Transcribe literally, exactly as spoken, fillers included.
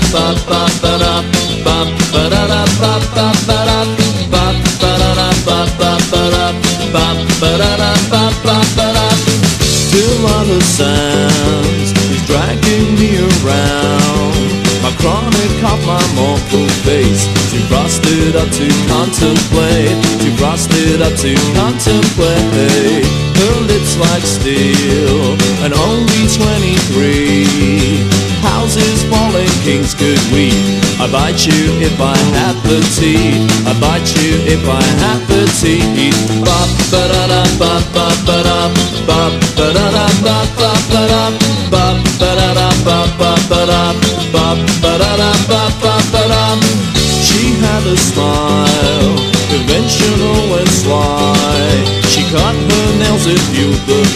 ba ba ba da ba ba da da ba ba ba da ba ba da da ba ba ba da ba ba da da ba ba ba da. Still are the sounds is dragging me around. My chronic cough, my mournful face, too frosted up to contemplate, too frosted up to contemplate. Her lips like steel, and only twenty-three. Houses falling, kings could weep. I bite you if I have the teeth. I bite you if I have the teeth. Ba ba da da ba ba ba da ba ba da da ba ba ba da ba ba da da ba ba ba da ba ba da da ba ba ba da. She had a smile, conventional and sly. She cut her nails and viewed the